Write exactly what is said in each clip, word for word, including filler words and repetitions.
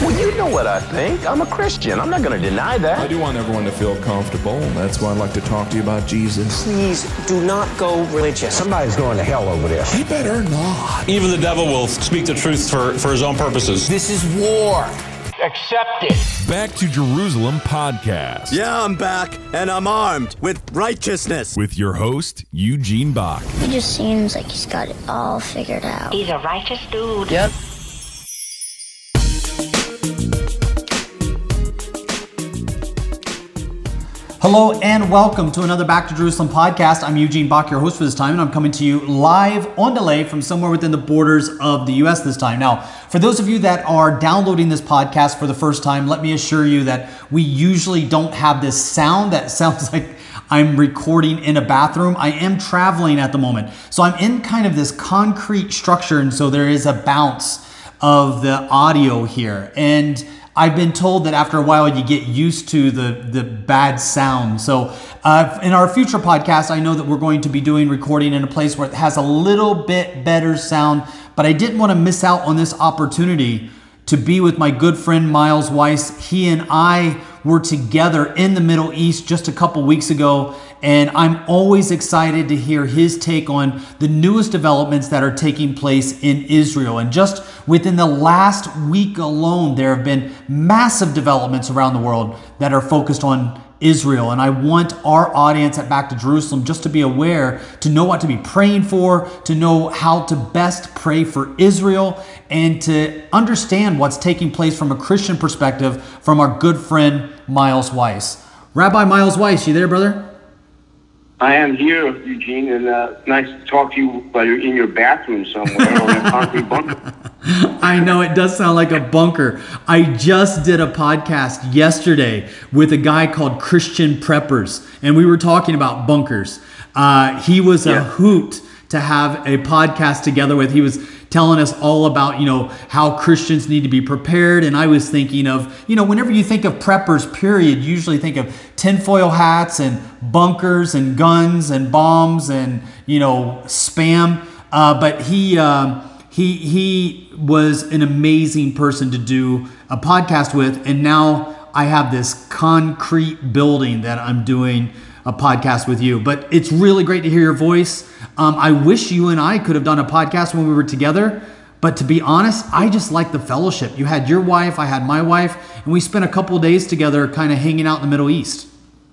Well, you know what I think. I'm a Christian. I'm not going to deny that. I do want everyone to feel comfortable, and that's why I'd like to talk to you about Jesus. Please do not go religious. Somebody's going to hell over this. He better not. Even the devil will speak the truth for, for his own purposes. This is war. Accept it. Back to Jerusalem podcast. Yeah, I'm back, and I'm armed with righteousness. With your host, Eugene Bach. He just seems like he's got it all figured out. He's a righteous dude. Yep. Hello and welcome to another Back to Jerusalem podcast. I'm Eugene Bach, your host for this time, and I'm coming to you live on delay from somewhere within the borders of the U S this time. Now, for those of you that are downloading this podcast for the first time, let me assure you that we usually don't have this sound that sounds like I'm recording in a bathroom. I am traveling at the moment, so I'm in kind of this concrete structure, and so there is a bounce of the audio here. And I've been told that after a while you get used to the, the bad sound. So uh, in our future podcasts, I know that we're going to be doing recording in a place where it has a little bit better sound, but I didn't want to miss out on this opportunity to be with my good friend Miles Weiss. He and I were together in the Middle East just a couple weeks ago, and I'm always excited to hear his take on the newest developments that are taking place in Israel. And just within the last week alone, there have been massive developments around the world that are focused on Israel. And I want our audience at Back to Jerusalem just to be aware, to know what to be praying for, to know how to best pray for Israel, and to understand what's taking place from a Christian perspective from our good friend Miles Weiss. Rabbi Miles Weiss, you there, brother? I am here, Eugene, and uh, nice to talk to you while you're in your bathroom somewhere or in a concrete bunker. I know it does sound like a bunker. I just did a podcast yesterday with a guy called Christian Preppers, and we were talking about bunkers. Uh, he was a yeah. hoot to have a podcast together with. He was telling us all about, you know, how Christians need to be prepared. And I was thinking of, you know, whenever you think of preppers, period, you usually think of tinfoil hats and bunkers and guns and bombs and, you know, spam. Uh, but he... Uh, He he was an amazing person to do a podcast with, and now I have this concrete building that I'm doing a podcast with you. But it's really great to hear your voice. Um, I wish you and I could have done a podcast when we were together, but to be honest, I just like the fellowship. You had your wife, I had my wife, and we spent a couple of days together kind of hanging out in the Middle East.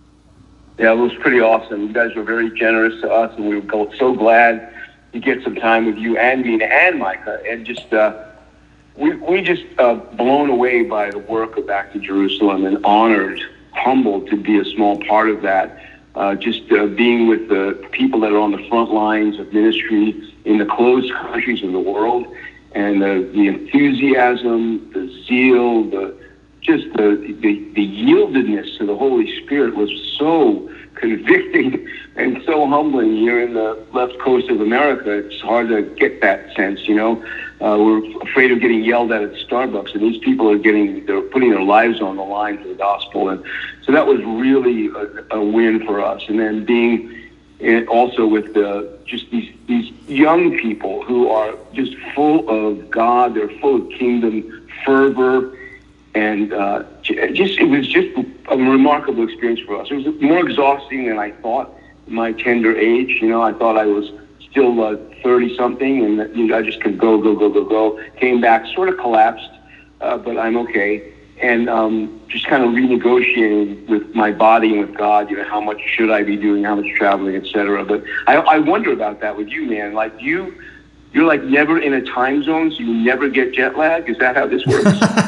Yeah, it was pretty awesome. You guys were very generous to us, and we were so glad to get some time with you and me and Micah, and just uh, we we just uh, blown away by the work of Back to Jerusalem, and honored, humbled to be a small part of that. Uh, just uh, being with the people that are on the front lines of ministry in the closed countries of the world, and the, the enthusiasm, the zeal, the just the, the the yieldedness to the Holy Spirit was so convicting and so humbling. Here in the left coast of America, it's hard to get that sense, you know. Uh, we're afraid of getting yelled at at Starbucks, and these people are getting, they're putting their lives on the line for the gospel. And so that was really a, a win for us. And then being in, also with the, just these, these young people who are just full of God, they're full of kingdom fervor. And uh, just it was just a remarkable experience for us. It was more exhausting than I thought in my tender age. You know, I thought I was still uh, thirty-something, and that, you know, I just could go, go, go, go, go. Came back, sort of collapsed, uh, but I'm okay. And um, just kind of renegotiating with my body and with God, you know, how much should I be doing, how much traveling, et cetera. But I, I wonder about that with you, man. Like, you... You're like never in a time zone, so you never get jet lag? Is that how this works?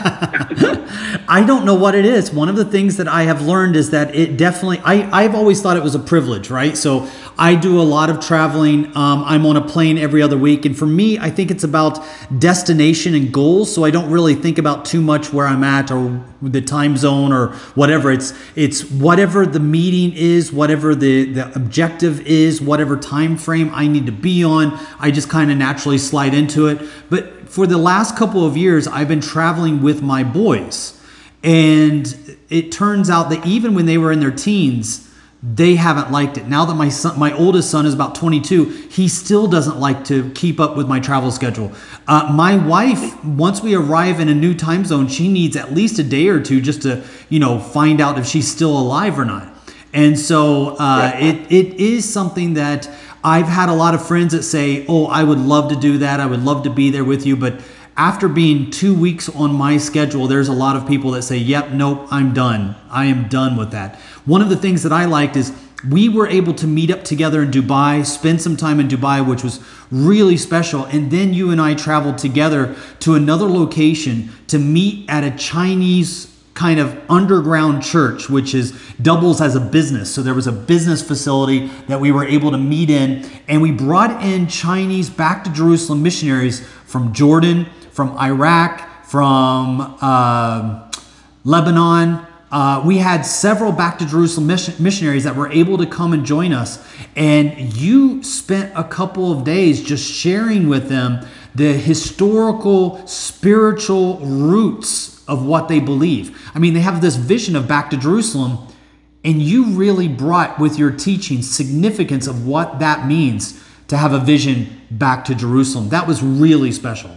I don't know what it is. One of the things that I have learned is that it definitely, I, I've always thought it was a privilege, right? So I do a lot of traveling. Um, I'm on a plane every other week. And for me, I think it's about destination and goals. So I don't really think about too much where I'm at or the time zone or whatever. It's it's whatever the meeting is, whatever the, the objective is, whatever time frame I need to be on. I just kind of naturally slide into it. But for the last couple of years, I've been traveling with my boys. And it turns out that even when they were in their teens, they haven't liked it. Now that my son, my oldest son is about twenty-two, he still doesn't like to keep up with my travel schedule. Uh, my wife, once we arrive in a new time zone, she needs at least a day or two just to, you know, find out if she's still alive or not. And so uh, it it is something that I've had a lot of friends that say, oh, I would love to do that. I would love to be there with you. But after being two weeks on my schedule, there's a lot of people that say, yep, nope, I'm done. I am done with that. One of the things that I liked is we were able to meet up together in Dubai, spend some time in Dubai, which was really special. And then you and I traveled together to another location to meet at a Chinese kind of underground church, which is doubles as a business. So there was a business facility that we were able to meet in, and we brought in Chinese Back to Jerusalem missionaries from Jordan, from Iraq, from uh, Lebanon. Uh, we had several Back to Jerusalem mission- missionaries that were able to come and join us. And you spent a couple of days just sharing with them the historical, spiritual roots of what they believe. I mean, they have this vision of Back to Jerusalem, and you really brought with your teaching significance of what that means to have a vision back to Jerusalem. That was really special.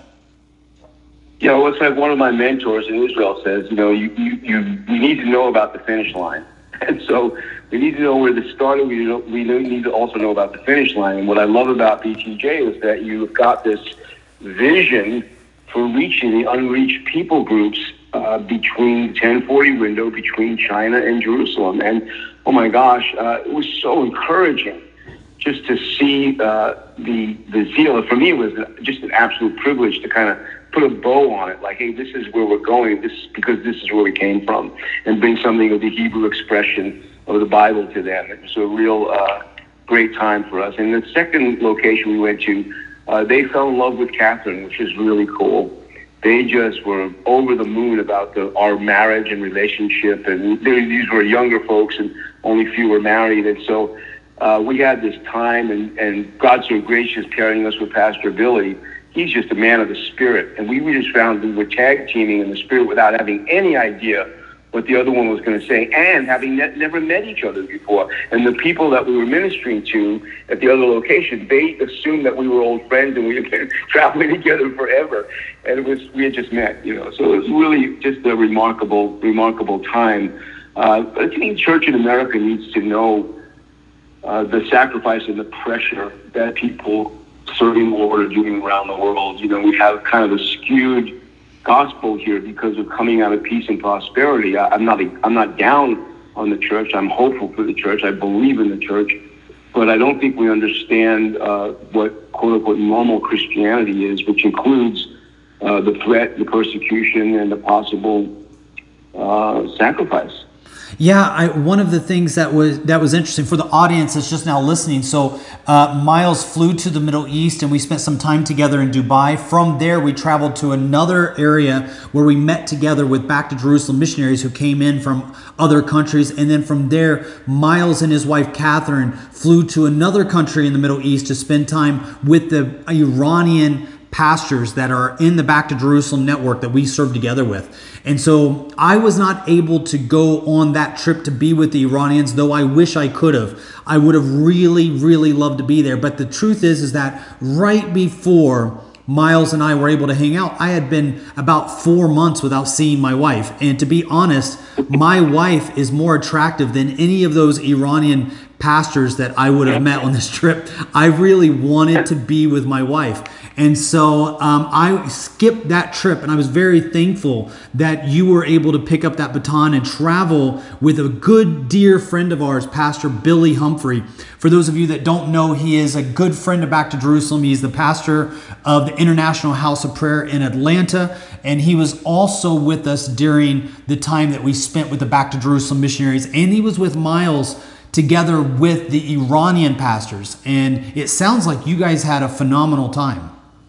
You know, it's like one of my mentors in Israel says, you know, you, you, you, you need to know about the finish line. And so we need to know where this started. We, we need to also know about the finish line. And what I love about B T J is that you've got this vision for reaching the unreached people groups uh, between the ten forty window between China and Jerusalem. And, oh my gosh, uh, it was so encouraging just to see uh, the the zeal. For me, it was just an absolute privilege to kind of put a bow on it, like, hey, this is where we're going, this because this is where we came from, and bring something of the Hebrew expression of the Bible to them. It was a real uh, great time for us. And the second location we went to, uh, they fell in love with Catherine, which is really cool. They just were over the moon about the, our marriage and relationship, and they, these were younger folks, and only few were married, and so uh, we had this time, and, and God's so gracious pairing us with Pastor Billy. He's just a man of the Spirit, and we, we just found we were tag teaming in the Spirit without having any idea what the other one was going to say, and having ne- never met each other before. And the people that we were ministering to at the other location, they assumed that we were old friends and we had been traveling together forever. And it was we had just met, you know. So it was really just a remarkable, remarkable time. Uh, I think church in America needs to know uh, the sacrifice and the pressure that people serving the Lord are doing around the world. You know, we have kind of a skewed gospel here because of coming out of peace and prosperity. I, I'm not I'm not down on the church. I'm hopeful for the church. I believe in the church, but I don't think we understand uh, what quote unquote normal Christianity is, which includes uh, the threat, the persecution, and the possible uh, sacrifice. Yeah, I, one of the things that was that was interesting for the audience that's just now listening. So uh, Miles flew to the Middle East, and we spent some time together in Dubai. From there, we traveled to another area where we met together with Back to Jerusalem missionaries who came in from other countries. And then from there, Miles and his wife, Catherine, flew to another country in the Middle East to spend time with the Iranian pastors that are in the Back to Jerusalem network that we serve together with. And so I was not able to go on that trip to be with the Iranians, though I wish I could have. I would have really, really loved to be there. But the truth is, is that right before Miles and I were able to hang out, I had been about four months without seeing my wife. And to be honest, my wife is more attractive than any of those Iranian pastors that I would have met on this trip. I really wanted to be with my wife. And so um, I skipped that trip, and I was very thankful that you were able to pick up that baton and travel with a good, dear friend of ours, Pastor Billy Humphrey. For those of you that don't know, he is a good friend of Back to Jerusalem. He's the pastor of the International House of Prayer in Atlanta, and he was also with us during the time that we spent with the Back to Jerusalem missionaries, and he was with Miles together with the Iranian pastors. And it sounds like you guys had a phenomenal time.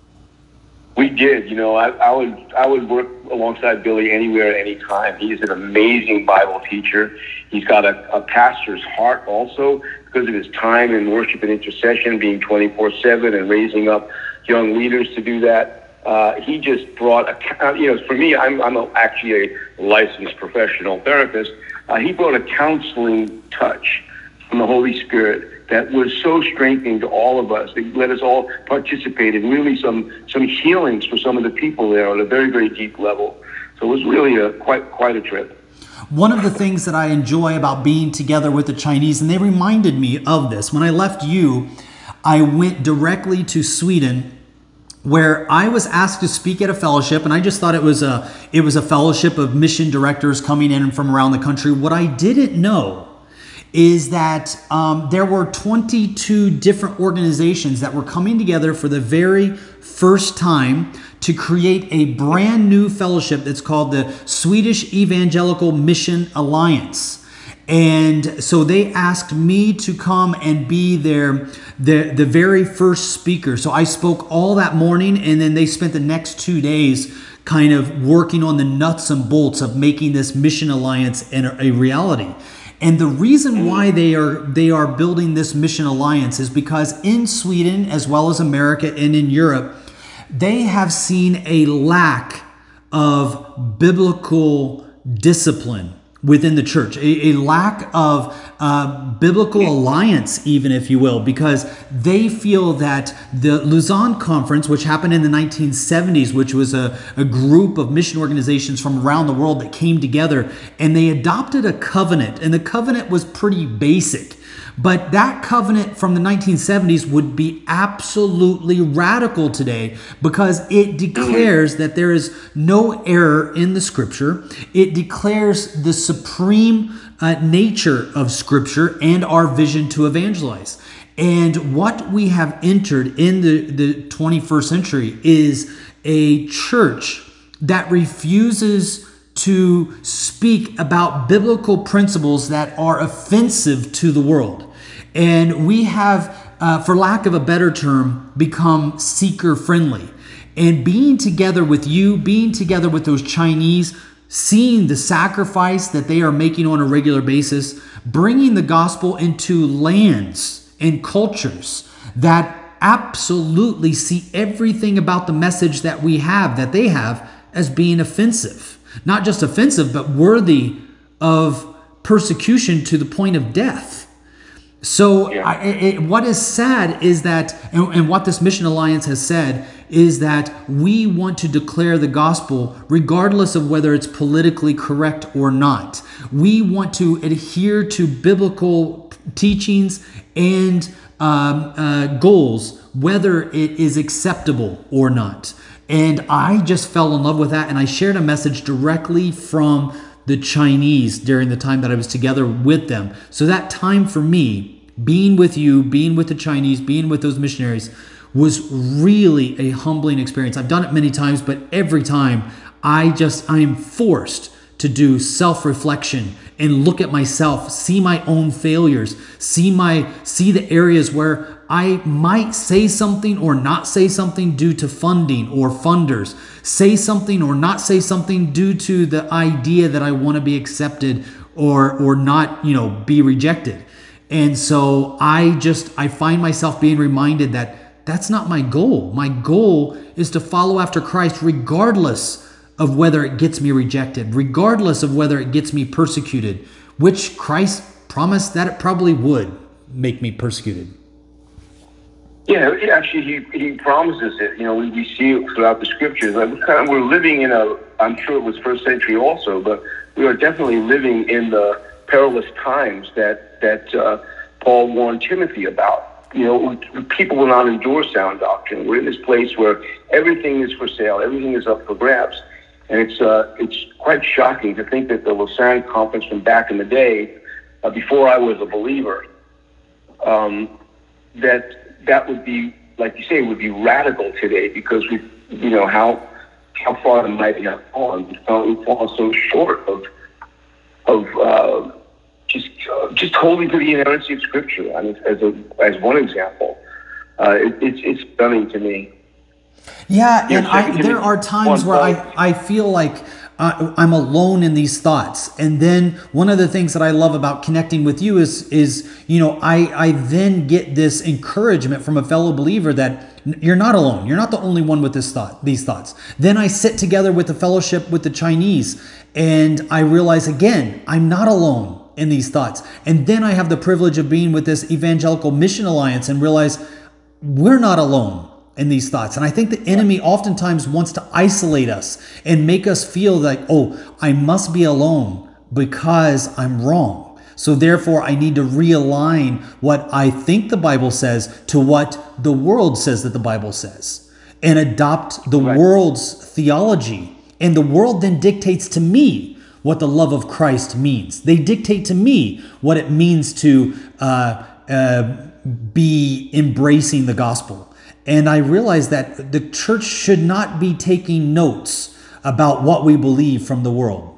We did. You know, I, I would I would work alongside Billy anywhere at any time. He is an amazing Bible teacher. He's got a, a pastor's heart also because of his time in worship and intercession, being twenty-four seven and raising up young leaders to do that. Uh, he just brought, a, you know, for me, I'm, I'm a, actually a licensed professional therapist. Uh, he brought a counseling touch from the Holy Spirit that was so strengthening to all of us. They let us all participate in really some some healings for some of the people there on a very, very deep level. So it was really a quite quite a trip. One of the things that I enjoy about being together with the Chinese, and they reminded me of this, when I left you, I went directly to Sweden, where I was asked to speak at a fellowship, and I just thought it was a it was a fellowship of mission directors coming in from around the country. What I didn't know is that um, there were twenty-two different organizations that were coming together for the very first time to create a brand new fellowship that's called the Swedish Evangelical Mission Alliance. And so they asked me to come and be their, their the very first speaker. So I spoke all that morning, and then they spent the next two days kind of working on the nuts and bolts of making this Mission Alliance a, a reality. And the reason why they are they are building this Mission Alliance is because in Sweden, as well as America and in Europe, they have seen a lack of biblical discipline within the church, a, a lack of uh, biblical alliance, even, if you will, because they feel that the Lausanne Conference, which happened in the nineteen seventies, which was a, a group of mission organizations from around the world that came together, and they adopted a covenant, and the covenant was pretty basic. But that covenant from the nineteen seventies would be absolutely radical today, because it declares that there is no error in the Scripture. It declares the supreme uh, nature of Scripture and our vision to evangelize. And what we have entered in the, the twenty-first century is a church that refuses to speak about biblical principles that are offensive to the world. And we have, uh, for lack of a better term, become seeker-friendly. And being together with you, being together with those Chinese, seeing the sacrifice that they are making on a regular basis, bringing the gospel into lands and cultures that absolutely see everything about the message that we have, that they have, as being offensive. Not just offensive, but worthy of persecution to the point of death. So yeah. I, it, what is sad is that, and, and what this Mission Alliance has said, is that we want to declare the gospel regardless of whether it's politically correct or not. We want to adhere to biblical teachings and um, uh, goals, whether it is acceptable or not. And I just fell in love with that, and I shared a message directly from the Chinese during the time that I was together with them. So that time for me, being with you, being with the Chinese, being with those missionaries, was really a humbling experience. I've done it many times, but every time I just, I am forced to do self-reflection and look at myself, see my own failures, see my, see the areas where I might say something or not say something due to funding or funders, say something or not say something due to the idea that I want to be accepted or or not, you know, be rejected. And so I just, I find myself being reminded that that's not my goal. My goal is to follow after Christ regardless of whether it gets me rejected, regardless of whether it gets me persecuted, which Christ promised that it probably would make me persecuted. Yeah, actually, he he promises it. You know, we, we see it throughout the scriptures. Like, we're, kind of, we're living in a, I'm sure it was first century also, but we are definitely living in the perilous times that that uh, Paul warned Timothy about. You know, people will not endure sound doctrine. We're in this place where everything is for sale, everything is up for grabs, and it's uh, it's quite shocking to think that the Lausanne Conference from back in the day, uh, before I was a believer, um, that. That would be, like you say, would be radical today, because we, you know, how how far the mighty have fallen. We've fallen so short of of uh, just uh, just holding to the inerrancy of Scripture. I mean, as a as one example, uh, it, it's it's stunning to me. Yeah, and I, there are times where I I feel like Uh, I'm alone in these thoughts. And then one of the things that I love about connecting with you is, is you know, I, I then get this encouragement from a fellow believer that you're not alone. You're not the only one with this thought, these thoughts. Then I sit together with the fellowship with the Chinese, and I realize again, I'm not alone. in these thoughts. And then I have the privilege of being with this Evangelical Mission Alliance and realize we're not alone in these thoughts. And I think the enemy oftentimes wants to isolate us and make us feel like, oh, I must be alone because I'm wrong. So therefore, I need to realign what I think the Bible says to what the world says that the Bible says, and adopt the right. world's theology. And the world then dictates to me what the love of Christ means. They dictate to me what it means to uh, uh, be embracing the gospel. And I realize that the church should not be taking notes about what we believe from the world.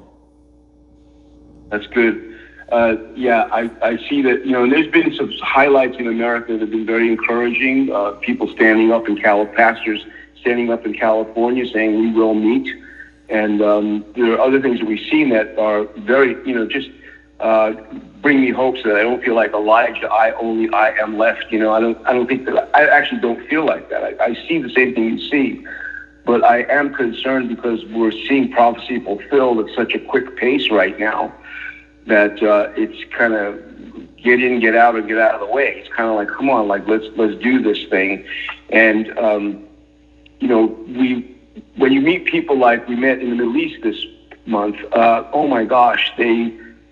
That's good. Uh, yeah, I, I see that, you know, and there's been some highlights in America that have been very encouraging. Uh, people standing up in Cal, pastors standing up in California saying we will meet. And um, there are other things that we've seen that are very, you know, just uh, bring me hopes that I don't feel like Elijah, I only, I am left. You know, I don't, I don't think that, I actually don't feel like that. I, I see the same thing you see. But I am concerned because we're seeing prophecy fulfilled at such a quick pace right now that uh, it's kind of get in, get out, or get out of the way. It's kind of like, come on, like let's let's do this thing. And um, you know, we when you meet people like we met in the Middle East this month, uh, oh my gosh, they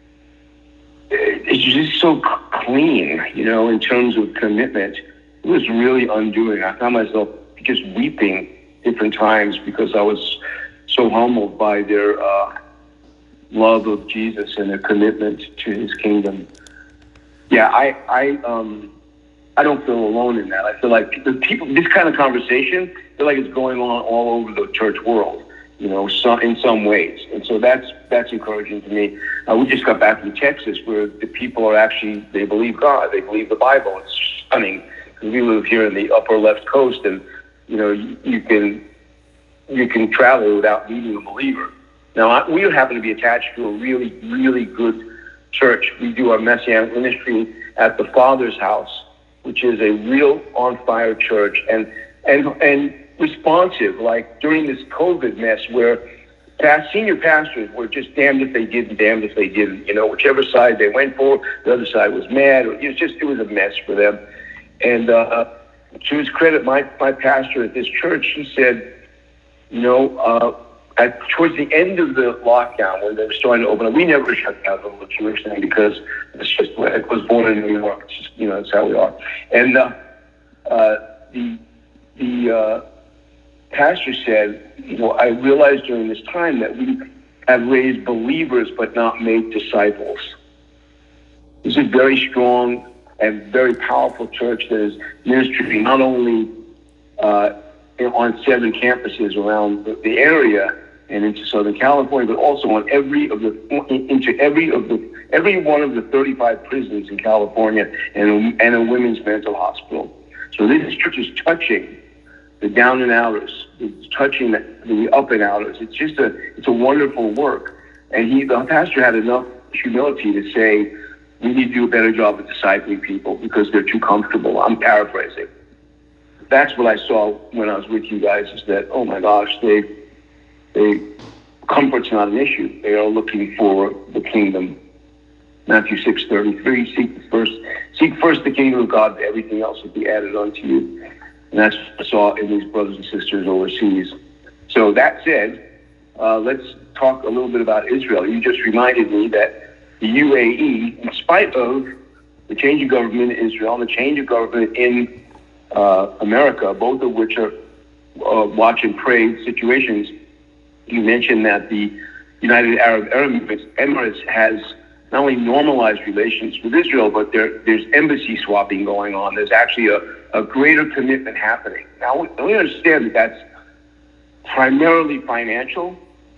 it's just so clean, you know, in terms of commitment. It was really undoing. I found myself just weeping different times because I was so humbled by their uh, love of Jesus and their commitment to his kingdom. Yeah, I I um I don't feel alone in that. I feel like the people, this kind of conversation, I feel like it's going on all over the church world, you know, some, in some ways. And so that's that's encouraging to me. Uh, we just got back from Texas where the people are actually, they believe God, they believe the Bible. It's stunning. We live here in the upper left coast, and you know, you, you can you can travel without meeting a believer. Now, I, we happen to be attached to a really, really good church. We do our Messianic ministry at the Father's House, which is a real on-fire church, and and and responsive, like during this COVID mess where past senior pastors were just damned if they did and damned if they didn't. You know, whichever side they went for, the other side was mad. It was just, it was a mess for them. And uh, to his credit, my, my pastor at this church, he said, you know, uh, At, towards the end of the lockdown, when they were starting to open up, we never shut down the little Jewish thing because it's just, I was born in New York. It's just, you know, that's how we are. And uh, uh, the the uh, pastor said, you know, I realized during this time that we have raised believers but not made disciples. This is a very strong and very powerful church that is ministering not only uh, on seven campuses around the, the area and into Southern California, but also on every of the into every of the every one of the thirty-five prisons in California and and a women's mental hospital. So this church is touching the down and outers, it's touching the, the up and outers. It's just a it's a wonderful work. And he the pastor had enough humility to say we need to do a better job of discipling people because they're too comfortable. I'm paraphrasing. That's what I saw when I was with you guys, is that, oh my gosh, they, they, comfort's not an issue. They are looking for the kingdom. Matthew six thirty-three, seek first, seek first the kingdom of God, everything else will be added unto you. And that's what I saw in these brothers and sisters overseas. So that said, uh, let's talk a little bit about Israel. You just reminded me that the U A E, in spite of the change of government in Israel and the change of government in Uh, America, both of which are uh, watch and pray situations. You mentioned that the United Arab Emirates, Emirates has not only normalized relations with Israel, but there, there's embassy swapping going on. There's actually a, a greater commitment happening. Now, we understand that that's primarily financial,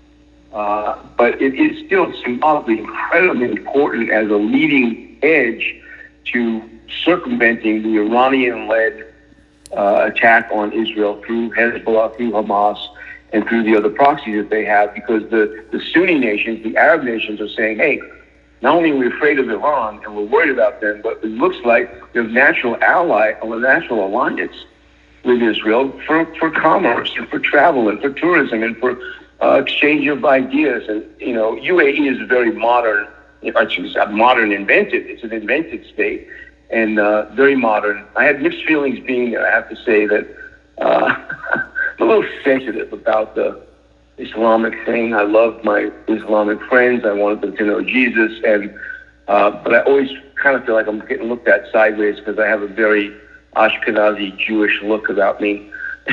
uh, but it is still symbolically incredibly important as a leading edge to circumventing the Iranian-led Uh, attack on Israel through Hezbollah, through Hamas, and through the other proxies that they have, because the, the Sunni nations, the Arab nations, are saying, hey, not only are we afraid of Iran and we're worried about them, but it looks like there's a natural ally, a natural alliance with Israel for, for commerce and for travel and for tourism and for uh, exchange of ideas. And, you know, U A E is a very modern It's a modern invented. It's an invented state, and uh, very modern. I had mixed feelings being there. I have to say that uh, I'm a little sensitive about the Islamic thing. I love my Islamic friends. I wanted them to know Jesus, and uh, but I always kind of feel like I'm getting looked at sideways because I have a very Ashkenazi Jewish look about me.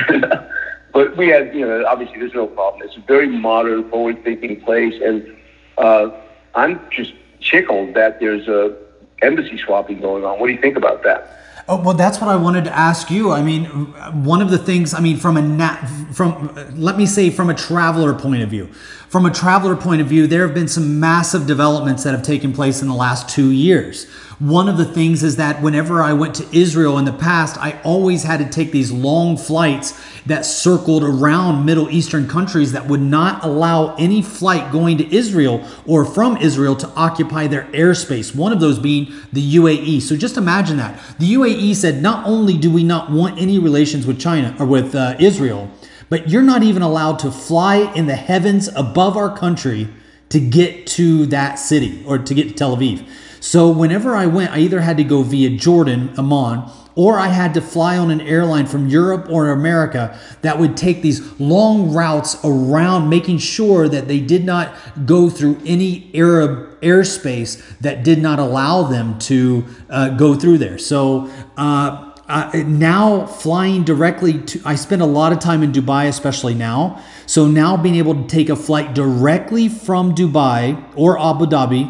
But we had, you know, obviously there's no problem. It's a very modern, forward-thinking place, and uh, I'm just tickled that there's a embassy swapping going on. What do you think about that? Oh, well, that's what I wanted to ask you. I mean, one of the things, I mean, from a nat, from let me say from a traveler point of view, from a traveler point of view, there have been some massive developments that have taken place in the last two years. One of the things is that whenever I went to Israel in the past, I always had to take these long flights that circled around Middle Eastern countries that would not allow any flight going to Israel or from Israel to occupy their airspace. One of those being the U A E. So just imagine that. The U A E said, not only do we not want any relations with China or with uh, Israel, but you're not even allowed to fly in the heavens above our country to get to that city or to get to Tel Aviv. So whenever I went, I either had to go via Jordan, Amman, or I had to fly on an airline from Europe or America that would take these long routes around, making sure that they did not go through any Arab airspace that did not allow them to uh, go through there. So uh, uh, now flying directly to, I spend a lot of time in Dubai, especially now. So now being able to take a flight directly from Dubai or Abu Dhabi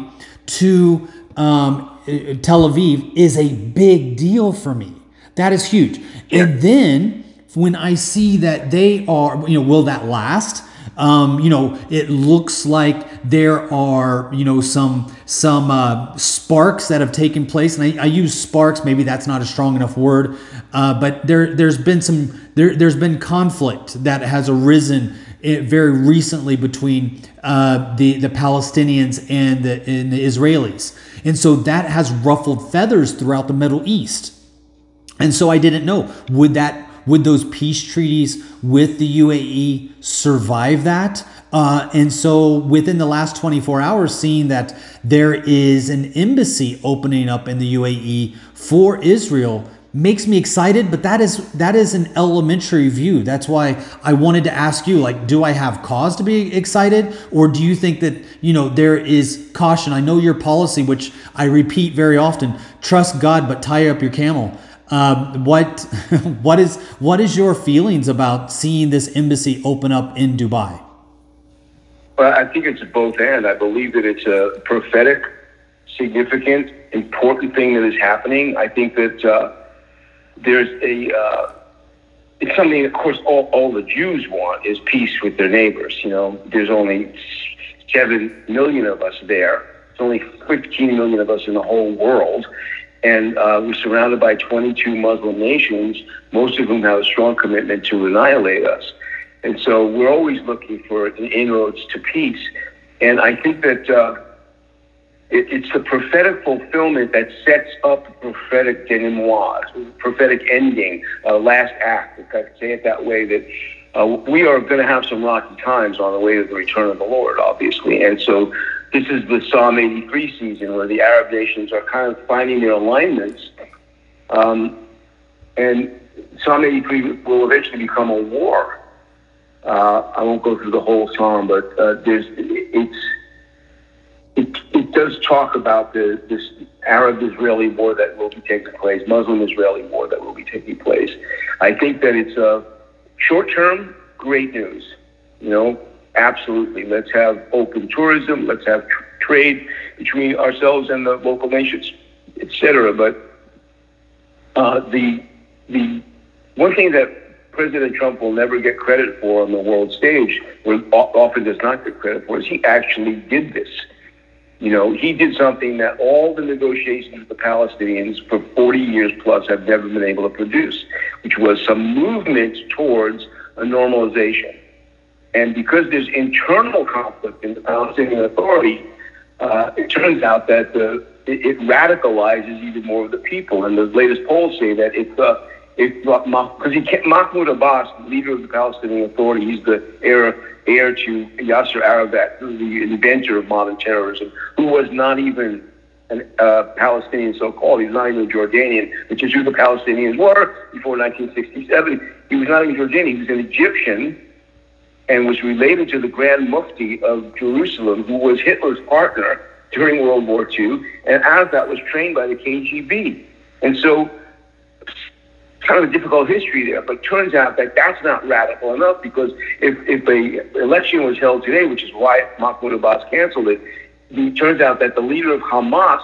to Um, Tel Aviv is a big deal for me. That is huge. Yeah. And then when I see that they are, you know, will that last? Um, you know, it looks like there are, you know, some some uh, sparks that have taken place, and I, I use sparks. Maybe that's not a strong enough word, uh, but there there's been some there there's been conflict that has arisen very recently between uh, the the Palestinians and the, and the Israelis, and so that has ruffled feathers throughout the Middle East. And so I didn't know, would that would those peace treaties with the U A E survive that? Uh, and so within the last twenty-four hours, seeing that there is an embassy opening up in the U A E for Israel makes me excited, but that is that is an elementary view. That's why I wanted to ask you, like, do I have cause to be excited, or do you think that, you know, there is caution? I know your policy, which I repeat very often: trust God, but tie up your camel. Um, what what is what is your feelings about seeing this embassy open up in Dubai? Well, I think it's both and. I believe that it's a prophetic, significant, important thing that is happening. I think that uh, there's a, uh, it's something, of course, all, all the Jews want is peace with their neighbors. You know, there's only seven million of us there. There's only fifteen million of us in the whole world. And uh, we're surrounded by twenty-two Muslim nations, most of whom have a strong commitment to annihilate us. And so we're always looking for inroads to peace. And I think that uh, it, it's the prophetic fulfillment that sets up the prophetic denouement, prophetic ending, uh, last act, if I could say it that way, that uh, we are going to have some rocky times on the way to the return of the Lord, obviously. And so this is the Psalm eighty-three season, where the Arab nations are kind of finding their alignments. Um, and Psalm eighty-three will eventually become a war. Uh, I won't go through the whole psalm, but uh, there's it's it, it does talk about the this Arab-Israeli war that will be taking place, Muslim-Israeli war that will be taking place. I think that it's a short-term, great news. You know, absolutely. Let's have open tourism. Let's have tr- trade between ourselves and the local nations, et cetera. But uh, the the one thing that President Trump will never get credit for on the world stage, or often does not get credit for, is he actually did this. You know, he did something that all the negotiations with the Palestinians for forty years plus have never been able to produce, which was some movement towards a normalization. And because there's internal conflict in the Palestinian Authority, uh, it turns out that the, it, it radicalizes even more of the people. And the latest polls say that if uh, if because he can't, Mahmoud Abbas, leader of the Palestinian Authority, he's the heir heir to Yasser Arafat, the inventor of modern terrorism, who was not even an uh, Palestinian, so-called. He's not even Jordanian, which is who the Palestinians were before nineteen sixty-seven. He was not even Jordanian. He was an Egyptian and was related to the Grand Mufti of Jerusalem, who was Hitler's partner during World War Two, and Arafat was trained by the K G B. And so, kind of a difficult history there, but turns out that that's not radical enough, because if, if a election was held today, which is why Mahmoud Abbas canceled it, it turns out that the leader of Hamas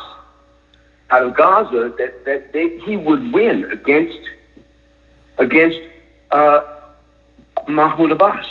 out of Gaza, that, that they, he would win against against uh, Mahmoud Abbas.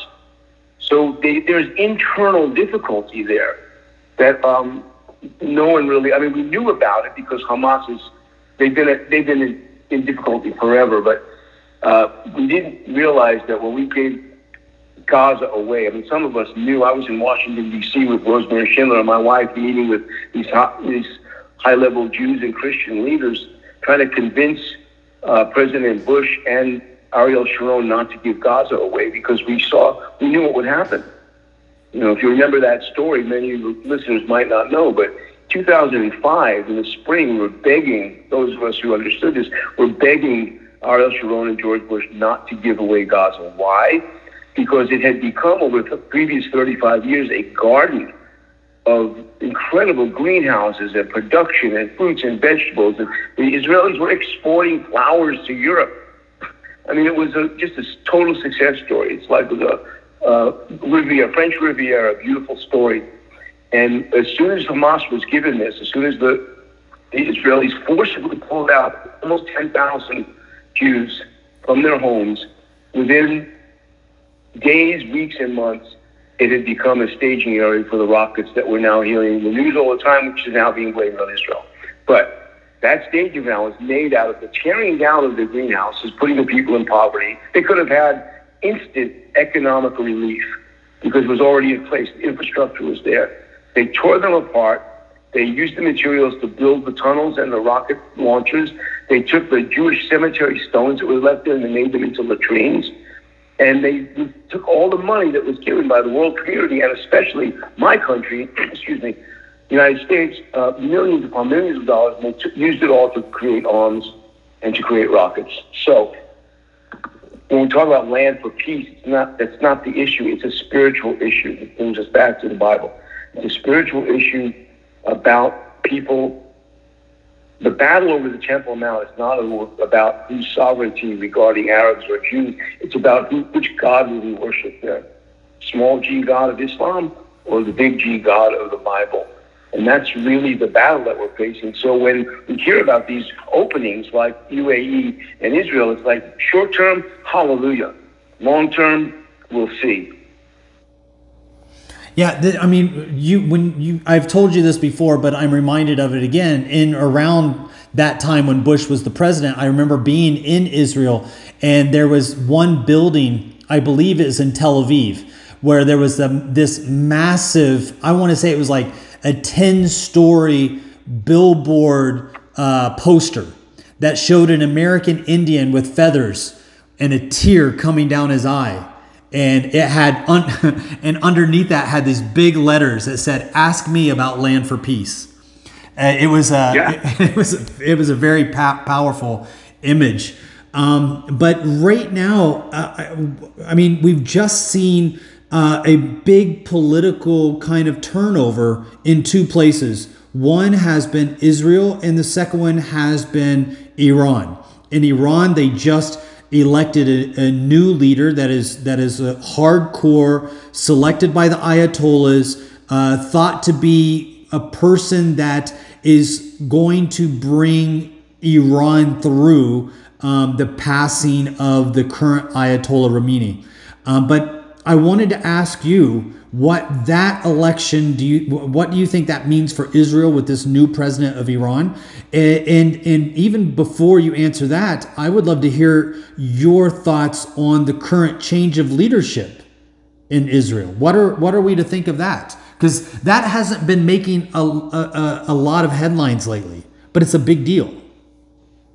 So they, there's internal difficulty there that um, no one really, I mean, we knew about it because Hamas is, they've been, they've been in, in difficulty forever, but uh, we didn't realize that when we gave Gaza away, I mean, some of us knew. I was in Washington, D C with Rosemary Schindler and my wife, meeting with these, these high-level Jews and Christian leaders, trying to convince uh, President Bush and Ariel Sharon not to give Gaza away, because we saw, we knew what would happen. You know, if you remember that story, many of the listeners might not know, but two thousand five, in the spring, we were begging, those of us who understood this, were begging Ariel Sharon and George Bush not to give away Gaza. Why? Because it had become, over the previous thirty-five years, a garden of incredible greenhouses and production and fruits and vegetables. And the Israelis were exporting flowers to Europe. I mean, it was a, just a total success story. It's like a uh, Riviera, French Riviera, beautiful story. And as soon as Hamas was given this, as soon as the, the Israelis forcibly pulled out almost ten thousand Jews from their homes, within days, weeks, and months, it had become a staging area for the rockets that we're now hearing in the news all the time, which is now being blamed on Israel. But that staging ground was made out of the tearing down of the greenhouses, putting the people in poverty. They could have had instant economic relief because it was already in place. The infrastructure was there. They tore them apart. They used the materials to build the tunnels and the rocket launchers. They took the Jewish cemetery stones that were left there and they made them into latrines. And they took all the money that was given by the world community, and especially my country, excuse me, the United States, uh, millions upon millions of dollars, and they took, used it all to create arms and to create rockets. So when we talk about land for peace, it's not, that's not the issue. It's a spiritual issue. It brings us back to the Bible. It's a spiritual issue about people. The battle over the Temple Mount is not about whose sovereignty regarding Arabs or Jews. It's about who, which God will we worship there. Small G God of Islam or the big G God of the Bible. And that's really the battle that we're facing. So when we hear about these openings like U A E and Israel, it's like short term, hallelujah. Long term, we'll see. Yeah, th- I mean, you when you I've told you this before, but I'm reminded of it again. In around that time when Bush was the president, I remember being in Israel, and there was one building, I believe it was in Tel Aviv, where there was a, this massive, I want to say it was like a ten-story billboard uh, poster that showed an American Indian with feathers and a tear coming down his eye. And it had, un- and underneath that had these big letters that said, "Ask me about land for peace." Uh, it was a, yeah. it, it was, a, it was a very pa- powerful image. Um, but right now, uh, I, I mean, we've just seen uh, a big political kind of turnover in two places. One has been Israel, and the second one has been Iran. In Iran, they just elected a, a new leader that is that is a hardcore, selected by the Ayatollahs, uh, thought to be a person that is going to bring Iran through um, the passing of the current Ayatollah Khomeini. Um, but I wanted to ask you what that election do you what do you think that means for Israel with this new president of Iran? And, and and even before you answer that, I would love to hear your thoughts on the current change of leadership in Israel. What are what are we to think of that? Because that hasn't been making a, a a lot of headlines lately, but it's a big deal.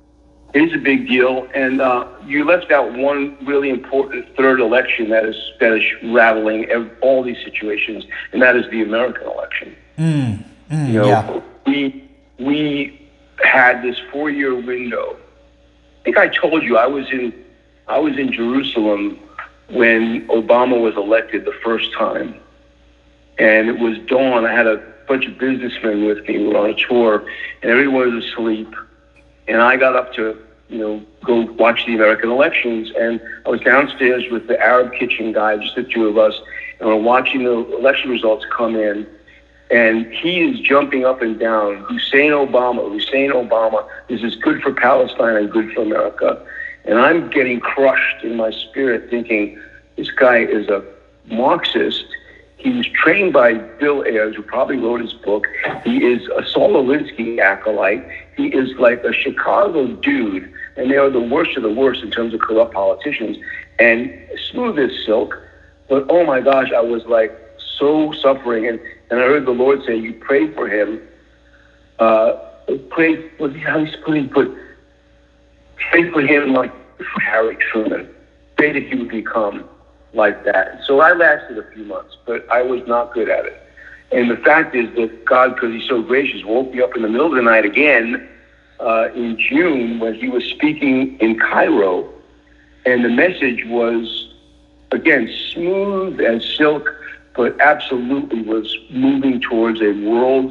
It is a big deal, and uh, you left out one really important third election that is that is rattling ev- all these situations, and that is the American election. Mm, mm, you know, yeah. we we had this four-year window. I think I told you I was in I was in Jerusalem when Obama was elected the first time, and it was dawn. I had a bunch of businessmen with me. We were on a tour, and everyone was asleep. And I got up to, you know, go watch the American elections. And I was downstairs with the Arab kitchen guy, just the two of us, and we're watching the election results come in. And he is jumping up and down. Hussein Obama, Hussein Obama. This is good for Palestine and good for America. And I'm getting crushed in my spirit thinking, this guy is a Marxist. He was trained by Bill Ayers, who probably wrote his book. He is a Saul Alinsky acolyte. He is like a Chicago dude, and they are the worst of the worst in terms of corrupt politicians. And smooth as silk, but oh my gosh, I was like so suffering. And, and I heard the Lord say, you pray for him. Uh, pray, what how he's putting, put, pray for him like for Harry Truman. Pray that he would become like that. So I lasted a few months, but I was not good at it. And the fact is that God, because he's so gracious, woke me up in the middle of the night again uh, in June when he was speaking in Cairo. And the message was, again, smooth as silk, but absolutely was moving towards a world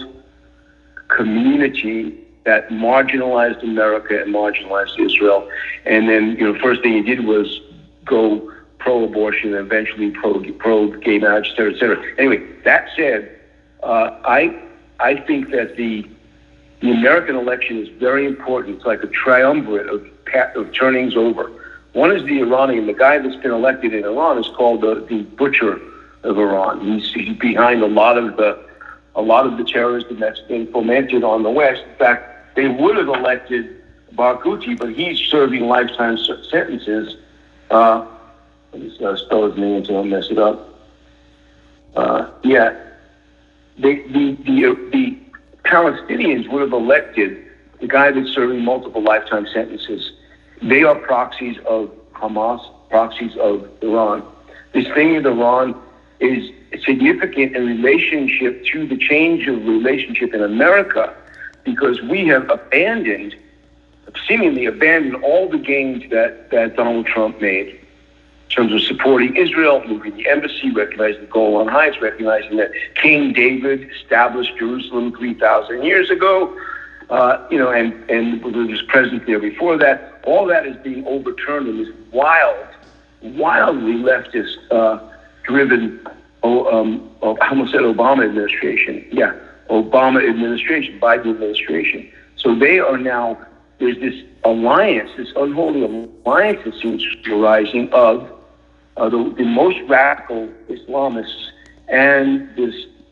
community that marginalized America and marginalized Israel. And then, you know, first thing he did was go pro-abortion, and eventually pro, pro-gay marriage, et cetera, et cetera. Anyway, that said, uh, I I think that the the American election is very important. It's like a triumvirate of, of turnings over. One is the Iranian. The guy that's been elected in Iran is called the, the Butcher of Iran. He's, he's behind a lot of the a lot of the terrorism that's been fomented on the West. In fact, they would have elected Barghouti, but he's serving lifetime sentences. Uh, Let me uh, spell his name until I mess it up. Uh, yeah, the, the the the Palestinians would have elected the guy that's serving multiple lifetime sentences. They are proxies of Hamas, proxies of Iran. This thing with Iran is significant in relationship to the change of relationship in America, because we have abandoned, seemingly abandoned all the gains that, that Donald Trump made in terms of supporting Israel, moving the embassy, recognizing the Golan Heights, recognizing that King David established Jerusalem three thousand years ago, uh, you know, and, and was present there before that. All that is being overturned in this wild, wildly leftist-driven, uh, oh, um, oh, I almost said Obama administration. Yeah, Obama administration, Biden administration. So they are now, there's this alliance, this unholy alliance that seems to be arising of uh, the, the most radical Islamists and this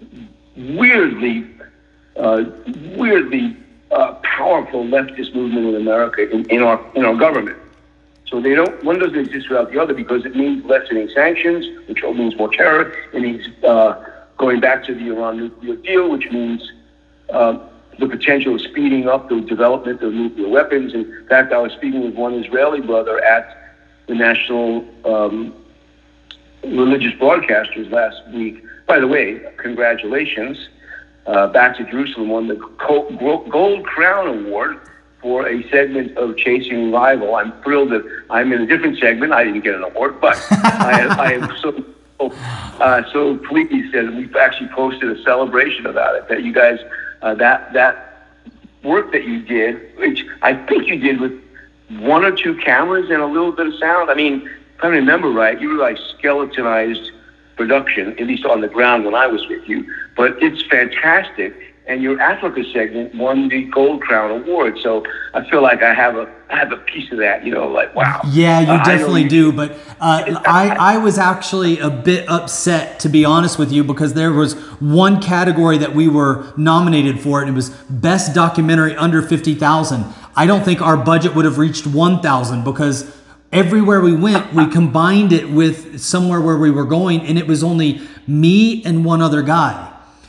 weirdly, uh, weirdly uh, powerful leftist movement in America in, in our in our government. So they don't. One doesn't exist without the other, because it means lessening sanctions, which means more terror. It means uh, going back to the Iran nuclear deal, which means uh, the potential of speeding up the development of nuclear weapons. In fact, I was speaking with one Israeli brother at the National um, Religious Broadcasters last week. By the way, congratulations. Uh, Back to Jerusalem won the Gold Crown Award for a segment of Chasing Rival. I'm thrilled that I'm in a different segment. I didn't get an award, but I, I am so uh, so pleased that we've actually posted a celebration about it, that you guys, uh, that that work that you did, which I think you did with one or two cameras and a little bit of sound. I mean, if I remember right, you were like skeletonized production, at least on the ground when I was with you. But it's fantastic. And your Africa segment won the Gold Crown Award. So I feel like I have a I have a piece of that, you know, like, wow. Yeah, you uh, definitely you, do. But uh, I, I was actually a bit upset, to be honest with you, because there was one category that we were nominated for, and it was Best Documentary Under fifty thousand. I don't think our budget would have reached one thousand, because everywhere we went, we combined it with somewhere where we were going, and it was only me and one other guy.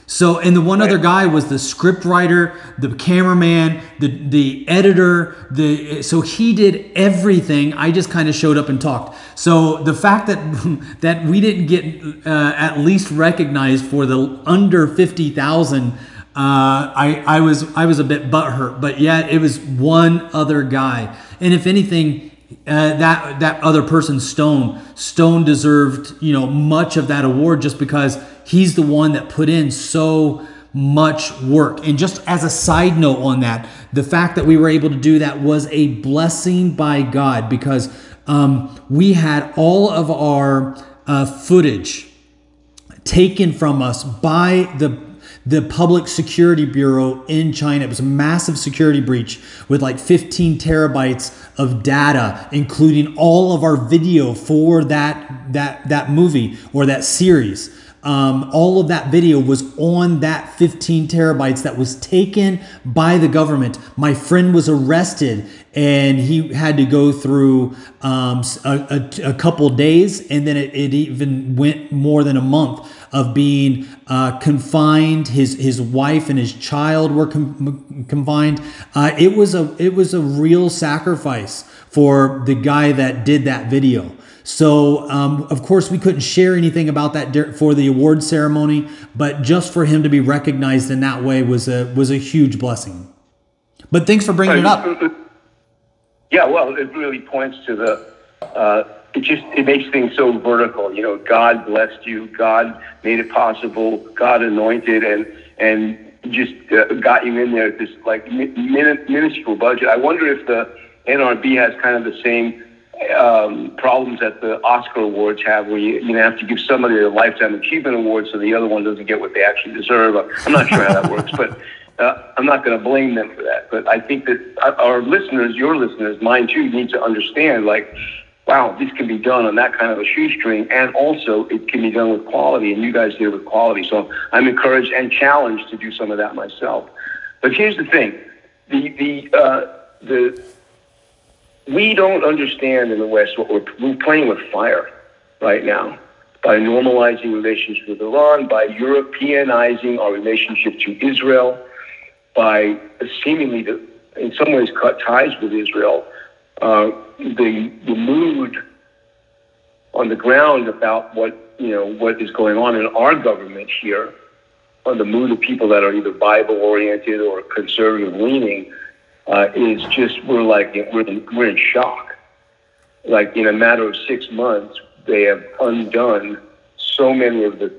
So, and the one other guy was the script writer, the cameraman, the the editor. The so he did everything. I just kind of showed up and talked. So the fact that that we didn't get uh, at least recognized for the under fifty thousand, uh, I I was I was a bit butthurt. But yet it was one other guy, and if anything. Uh, that that other person, Stone, Stone deserved, you know, much of that award just because he's the one that put in so much work. And just as a side note on that, the fact that we were able to do that was a blessing by God because um, we had all of our uh, footage taken from us by the the Public Security Bureau in China. It was a massive security breach with like fifteen terabytes of data, including all of our video for that that that movie or that series. Um, all of that video was on that fifteen terabytes that was taken by the government. My friend was arrested and he had to go through um, a, a, a couple days, and then it, it even went more than a month of being uh, confined. His his wife and his child were com- confined. Uh, it was a it was a real sacrifice for the guy that did that video. So, um, of course, we couldn't share anything about that for the award ceremony, but just for him to be recognized in that way was a was a huge blessing. But thanks for bringing it up. Yeah, well, it really points to the. Uh, it just it makes things so vertical. You know, God blessed you. God made it possible. God anointed and and just uh, got you in there at this like min- minuscule budget. I wonder if the N R B has kind of the same. Um, problems that the Oscar awards have, where you, you have to give somebody a lifetime achievement award so the other one doesn't get what they actually deserve. I'm not sure how that works, but uh, I'm not going to blame them for that. But I think that our listeners, your listeners, mine too, need to understand, like, wow, this can be done on that kind of a shoestring, and also it can be done with quality, and you guys did it with quality. So I'm encouraged and challenged to do some of that myself. But here's the thing: the the uh, the we don't understand in the West what we're, we're playing with fire right now by normalizing relations with Iran, by Europeanizing our relationship to Israel, by seemingly, to, in some ways, cut ties with Israel. Uh, the the mood on the ground about what you know what is going on in our government here, on the mood of people that are either Bible oriented or conservative leaning. Uh, is just we're like we're in, we're in shock. Like in a matter of six months, they have undone so many of the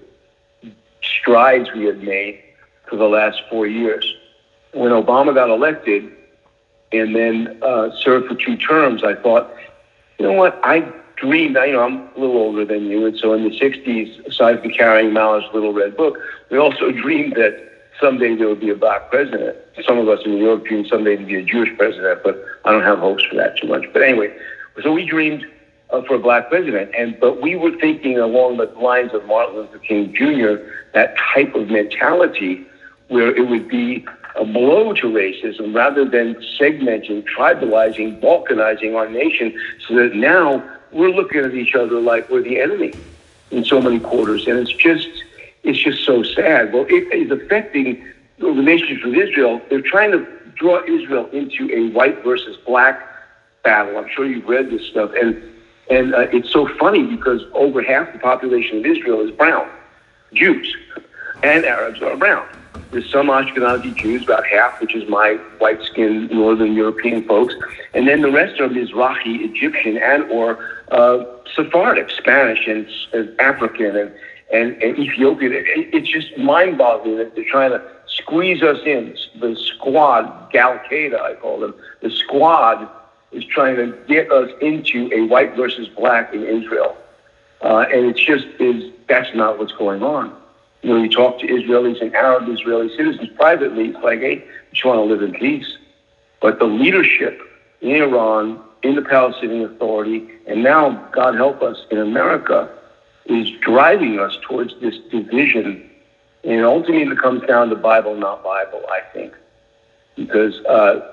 strides we had made for the last four years. When Obama got elected and then uh, served for two terms, I thought, you know what? I dreamed. You know, I'm a little older than you, and so in the sixties, aside from carrying Mao's Little Red Book, we also dreamed that someday there would be a black president. Some of us in New York dreamed someday to be a Jewish president, but I don't have hopes for that too much. But anyway, so we dreamed uh, for a black president, and but we were thinking along the lines of Martin Luther King Junior, that type of mentality where it would be a blow to racism rather than segmenting, tribalizing, balkanizing our nation, so that now we're looking at each other like we're the enemy in so many quarters, and it's just it's just so sad. Well, it is affecting the relationships with Israel. They're trying to draw Israel into a white versus black battle. I'm sure you've read this stuff, and and uh, it's so funny because over half the population of Israel is brown. Jews and Arabs are brown. There's some Ashkenazi Jews, about half, which is my white-skinned Northern European folks, and then the rest are Mizrahi, Egyptian, and or uh, Sephardic, Spanish, and, and African, and, and, and Ethiopian. It, it's just mind-boggling that they're trying to squeeze us in. The squad, Gal-Qaeda, I call them, the squad is trying to get us into a white versus black in Israel. Uh, and it's just, is that's not what's going on. You know, you talk to Israelis and Arab Israeli citizens privately, it's like, hey, you just want to live in peace. But the leadership in Iran, in the Palestinian Authority, and now, God help us, in America, is driving us towards this division. And ultimately it comes down to Bible, not Bible, I think. Because uh,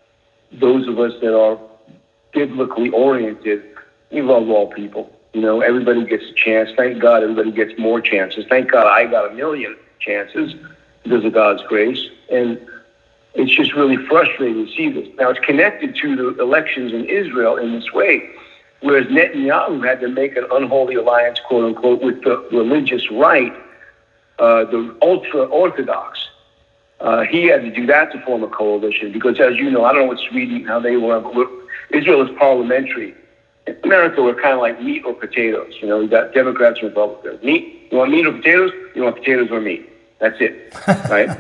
those of us that are biblically oriented, we love all people. You know, everybody gets a chance. Thank God everybody gets more chances. Thank God I got a million. chances because of God's grace. And it's just really frustrating to see this. Now, it's connected to the elections in Israel in this way, whereas Netanyahu had to make an unholy alliance, quote unquote, with the religious right, uh, the ultra-Orthodox. Uh, he had to do that to form a coalition because, as you know, I don't know what Sweden, how they were, but Israel is parliamentary. In America, we're kind of like meat or potatoes. You know, we've got Democrats and Republicans. Meat, you want meat or potatoes? You want potatoes or meat? That's it, right?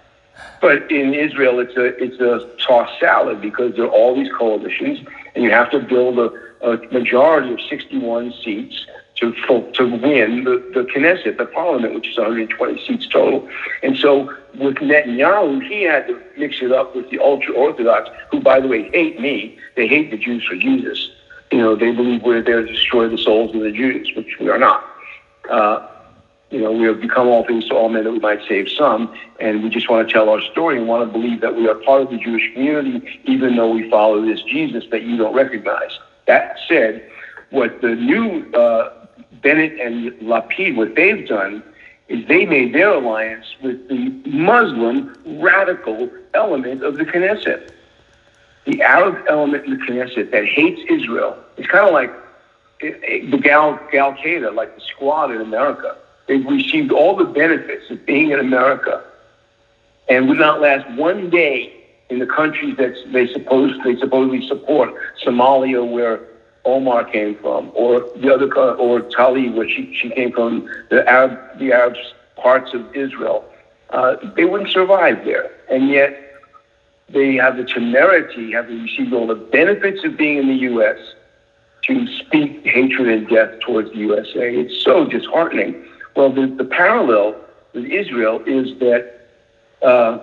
But in Israel, it's a it's a tossed salad because there are all these coalitions, and you have to build a, a majority of sixty-one seats to to win the, the Knesset, the parliament, which is one hundred twenty seats total. And so with Netanyahu, he had to mix it up with the ultra-Orthodox, who, by the way, hate me. They hate the Jews for Jesus. You know, they believe we're there to destroy the souls of the Jews, which we are not. Uh, you know, we have become all things to all men that we might save some, and we just want to tell our story and want to believe that we are part of the Jewish community, even though we follow this Jesus that you don't recognize. That said, what the new uh, Bennett and Lapid, what they've done is they made their alliance with the Muslim radical element of the Knesset. The Arab element in the Knesset that hates Israel. It's kind of like the Gal, Gal Qaeda, like the squad in America. They've received all the benefits of being in America and would not last one day in the countries that they suppose they supposedly support. Somalia, where Omar came from, or the other, or Tali, where she, she came from, the Arab, the Arab parts of Israel. Uh, they wouldn't survive there, and yet they have the temerity, having received all the benefits of being in the U S, to speak hatred and death towards the U S A. It's so disheartening. Well, the, the parallel with Israel is that uh,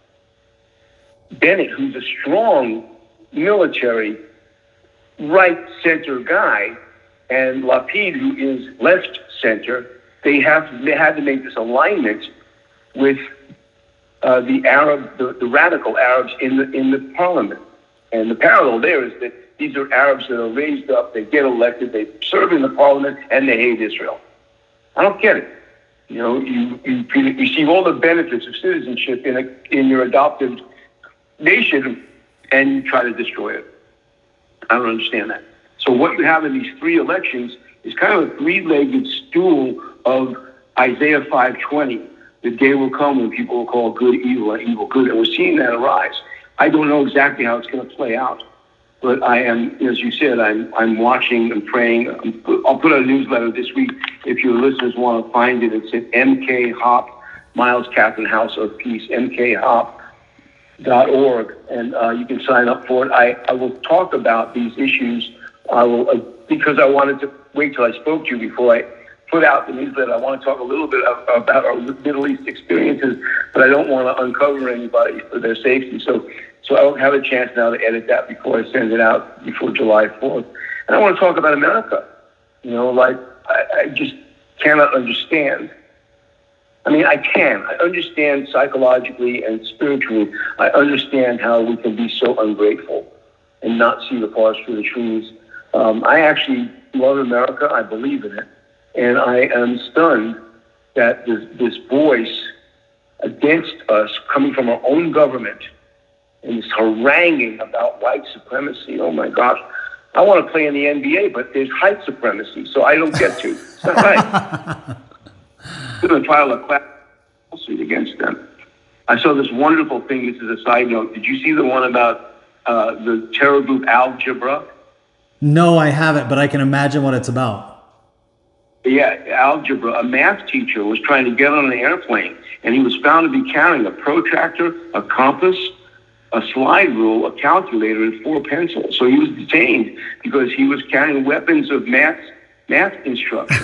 Bennett, who's a strong military right-center guy, and Lapid, who is left-center, they have they had to make this alignment with uh, the Arab, the, the radical Arabs in the in the parliament. And the parallel there is that these are Arabs that are raised up, they get elected, they serve in the parliament, and they hate Israel. I don't get it. You know, you, you, you receive all the benefits of citizenship in a, in your adopted nation, and you try to destroy it. I don't understand that. So what you have in these three elections is kind of a three-legged stool of Isaiah five twenty. The day will come when people will call good evil and evil good, and we're seeing that arise. I don't know exactly how it's going to play out. But I am, as you said, I'm I'm watching and praying. I'll put out a newsletter this week if your listeners want to find it. It's at M K Hop, Miles Kaplan House of Peace, M K hop dot org, and uh, you can sign up for it. I, I will talk about these issues. I will uh, because I wanted to wait till I spoke to you before I put out the newsletter. I want to talk a little bit of, about our Middle East experiences, but I don't want to uncover anybody for their safety. So. So I don't have a chance now to edit that before I send it out before July fourth. And I want to talk about America. You know, like, I, I just cannot understand. I mean, I can. I understand psychologically and spiritually. I understand how we can be so ungrateful and not see the forest through the trees. Um, I actually love America. I believe in it. And I am stunned that this, this voice against us coming from our own government and this haranguing about white supremacy. Oh, my gosh. I want to play in the N B A, but there's height supremacy, so I don't get to. It's not right. I'm going to file a class lawsuit against them. I saw this wonderful thing. This is a side note. Did you see the one about uh, the terror group Al-Jabra? No, I haven't, but I can imagine what it's about. Yeah, Al-Jabra, a math teacher, was trying to get on an airplane, and he was found to be carrying a protractor, a compass, a slide rule, a calculator, and four pencils. So he was detained because he was carrying weapons of math math instruction.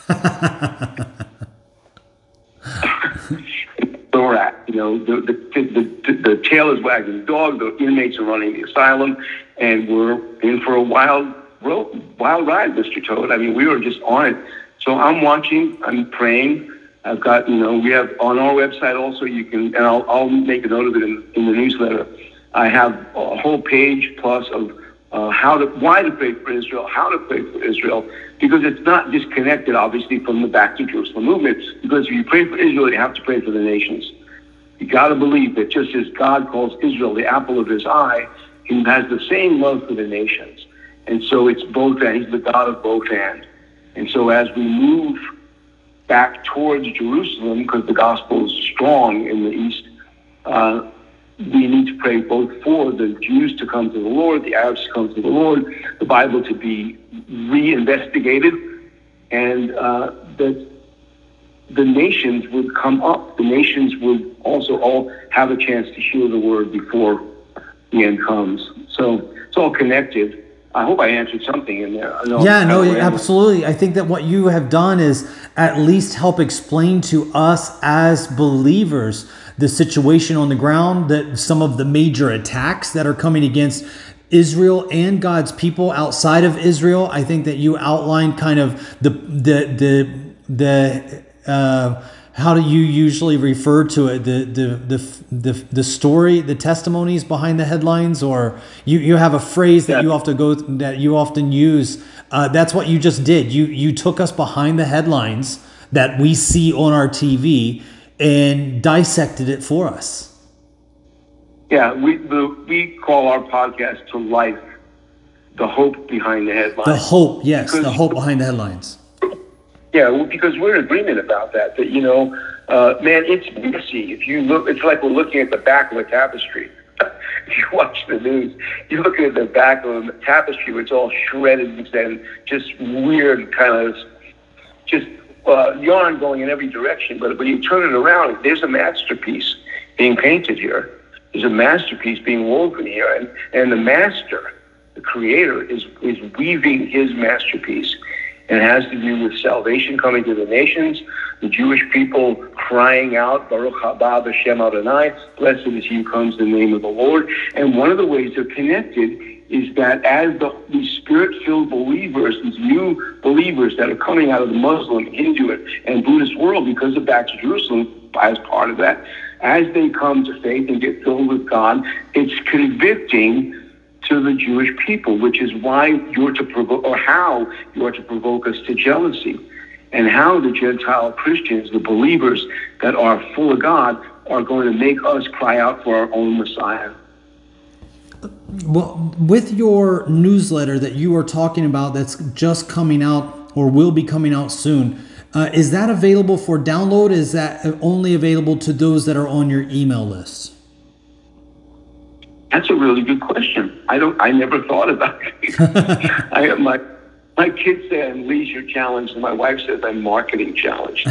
You know, the, the, the, the tail is wagging the dog, the inmates are running the asylum, and we're in for a wild, wild ride, Mister Toad. I mean, we were just on it. So I'm watching, I'm praying. I've got, you know, we have on our website also, you can, and I'll, I'll make a note of it in, in the newsletter. I have a whole page plus of uh, how to, why to pray for Israel, how to pray for Israel, because it's not disconnected, obviously, from the Back to Jerusalem movement. Because if you pray for Israel, you have to pray for the nations. You got to believe that just as God calls Israel the apple of his eye, he has the same love for the nations. And so it's both, and he's the God of both and. And so as we move back towards Jerusalem, because the gospel is strong in the east, uh, we need to pray both for the Jews to come to the Lord, the Arabs to come to the Lord, the Bible to be reinvestigated, and uh, that the nations would come up. The nations would also all have a chance to hear the word before the end comes. So it's all connected. I hope I answered something in there. I know yeah, no, absolutely. I think that what you have done is at least help explain to us as believers the situation on the ground, that some of the major attacks that are coming against Israel and God's people outside of Israel. I think that you outlined kind of the the the the uh, how do you usually refer to it? The the the the the story, the testimonies behind the headlines, or you, you have a phrase that yeah. you often go that you often use. Uh, that's what you just did. You you took us behind the headlines that we see on our T V and dissected it for us. Yeah, we the, we call our podcast To Life, the hope behind the headlines. The hope, yes, because, the hope behind the headlines. Yeah, well, because we're in agreement about that. That you know, uh, man, it's messy. If you look, it's like we're looking at the back of a tapestry. If you watch the news, you're looking at the back of a tapestry, which is all shredded and just weird, kind of just uh, yarn going in every direction. But when you turn it around, there's a masterpiece being painted here. There's a masterpiece being woven here, and, and the master, the creator, is is weaving his masterpiece. And it has to do with salvation coming to the nations, the Jewish people crying out, Baruch haba b'shem Adonai, blessed is he who comes in the name of the Lord. And one of the ways they're connected is that as the, these spirit-filled believers, these new believers that are coming out of the Muslim, Hindu, and Buddhist world because of Back to Jerusalem, as part of that, as they come to faith and get filled with God, it's convicting to the Jewish people, which is why you're to provoke, or how you are to provoke us to jealousy, and how the Gentile Christians, the believers that are full of God, are going to make us cry out for our own Messiah. Well, with your newsletter that you are talking about, that's just coming out or will be coming out soon, uh, is that available for download? Is that only available to those that are on your email list? That's a really good question. I don't. I never thought about it. I my my kids say I'm leisure challenged, and my wife says I'm marketing challenged.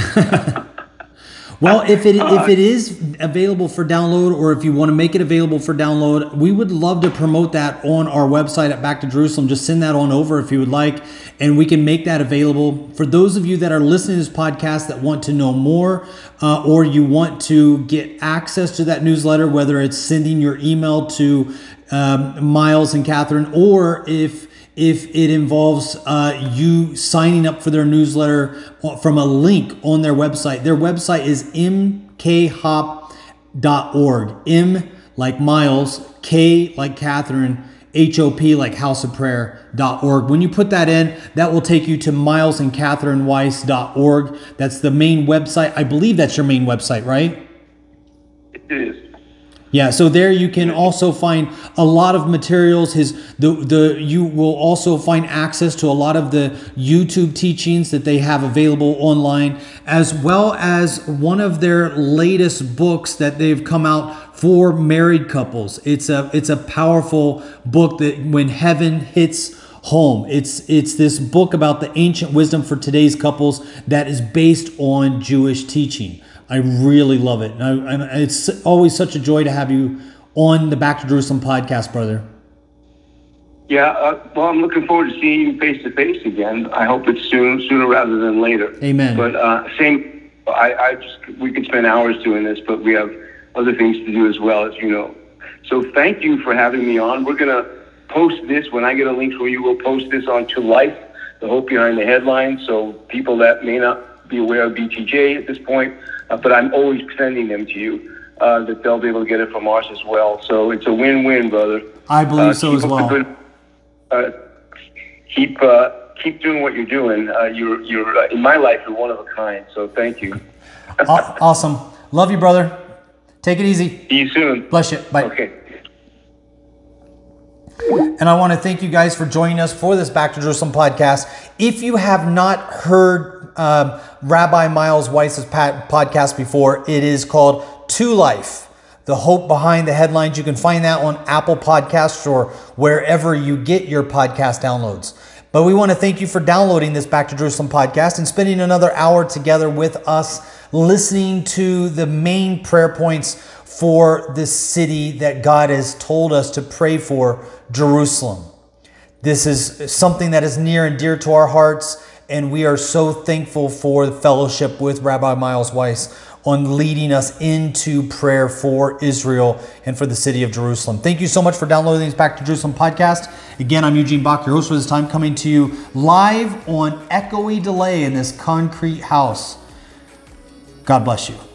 Well, if it if it is available for download, or if you want to make it available for download, we would love to promote that on our website at Back to Jerusalem. Just send that on over if you would like, and we can make that available. For those of you that are listening to this podcast that want to know more, uh, or you want to get access to that newsletter, whether it's sending your email to um, Miles and Catherine, or if if it involves uh, you signing up for their newsletter from a link on their website. Their website is m k hop dot org. M like Miles, K like Catherine, H O P like House of Prayer dot org. When you put that in, that will take you to miles and catherine weiss dot org. That's the main website. I believe that's your main website, right? It is. Yeah, so there you can also find a lot of materials. His the the you will also find access to a lot of the YouTube teachings that they have available online, as well as one of their latest books that they've come out for married couples. It's a it's a powerful book that when heaven hits home. It's it's this book about the ancient wisdom for today's couples that is based on Jewish teaching. I really love it. And I, and it's always such a joy to have you on the Back to Jerusalem podcast, brother. Yeah, uh, well, I'm looking forward to seeing you face to face again. I hope it's soon, sooner rather than later. Amen. But uh, same, I, I just we could spend hours doing this, but we have other things to do as well, as you know. So thank you for having me on. We're gonna post this when I get a link for you. We'll post this on To Life, the hope behind the headline. So people that may not be aware of B T J at this point. Uh, but I'm always sending them to you, uh, that they'll be able to get it from us as well. So it's a win-win, brother. I believe uh, so as well. Good, uh, keep uh, keep doing what you're doing. Uh, you're you're uh, in my life, you're one of a kind. So thank you. Awesome. Love you, brother. Take it easy. See you soon. Bless you. Bye. Okay. And I want to thank you guys for joining us for this Back to Jerusalem podcast. If you have not heard um, Rabbi Miles Weiss's podcast before, it is called To Life, The Hope Behind the Headlines. You can find that on Apple Podcasts or wherever you get your podcast downloads. But we want to thank you for downloading this Back to Jerusalem podcast and spending another hour together with us, listening to the main prayer points for this city that God has told us to pray for, Jerusalem. This is something that is near and dear to our hearts, and we are so thankful for the fellowship with Rabbi Miles Weiss on leading us into prayer for Israel and for the city of Jerusalem. Thank you so much for downloading this Back to Jerusalem podcast. Again, I'm Eugene Bach, your host for this time, coming to you live on echoey delay in this concrete house. God bless you.